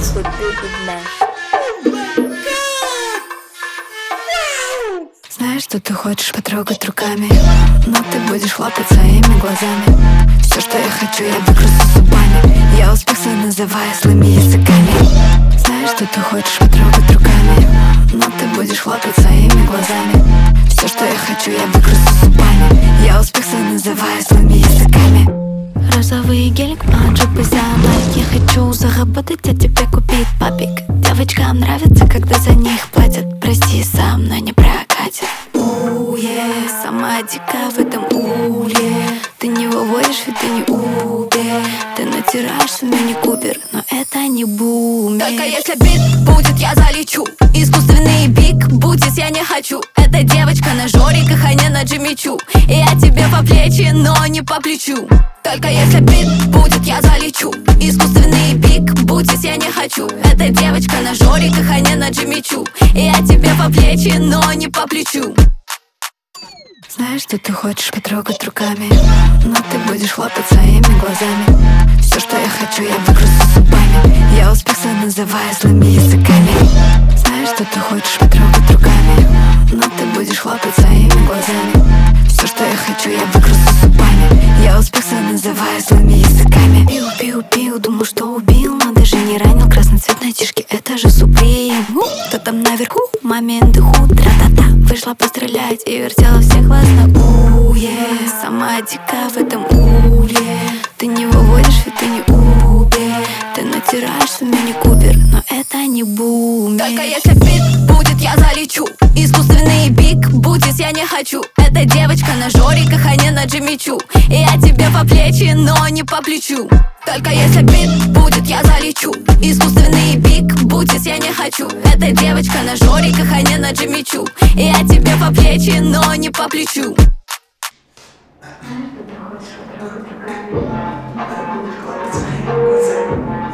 Знаешь, что ты хочешь потрогать руками, но ты будешь хлопать своими глазами. Все, что я хочу, я выкруту зубами. Я успех свой называю злыми языками. Знаешь, что ты хочешь потрогать руками, но ты будешь хлопать своими глазами. Все, что я хочу, я выкруту зубами. Я успех свой называю злыми языками. Розовый гелик, маджо, пизяна. Я хочу заработать, а тебе купить папик. Девочкам нравится, когда за них платят. Прости, сам, но не прокатит. Сама дика в этом улье. Ты не выводишь, ведь ты не убер. Ты натираешь мини-купер, но это не бумер. Только если бит будет, я залечу. Искусственный биг бутис я не хочу. Эта девочка на жориках, а не на Джимичу. И я тебе по плечи, но не по плечу. Только если бит будет, я залечу. Искусственный биг бутис я не хочу. Эта девочка на жориках, а не на Джимичу. И я тебе по плечи, но не по плечу. Знаешь, что ты хочешь потрогать руками, но ты будешь хлопать своими глазами. Все, что я хочу, я выкруту зубами. Я успех свой называю злыми языками. Знаешь, что ты хочешь потрогать руками, но ты будешь хлопать своими глазами. Все, что я хочу, я выкруту зубами. Я успех свой называю злыми языками. Пил, пил, пил, думал, что убил, но даже не ранил. Красный цвет на тишке, это же Суприм. Кто там наверху? Момент дыху, тра-та-та. Вышла пострелять и вертела всех вас на Сама дика в этом улье. Ты не выводишь, ведь ты не убер. Ты натираешь мини-купер, но это не бумер. Только если бит будет, я залечу. Искусственный биг бутис я не хочу. Эта девочка на жориках, а не на Джимичу. И я тебе по плечи, но не по плечу. Только если бит будет, я залечу. Искусственный биг бутис я не хочу. Эта девочка на жориках, а не на Джимичу. И я тебе по плечи, но не по плечу. Знаешь, что ты хочешь потрогать руками, но ты будешь хлопать своими глазами.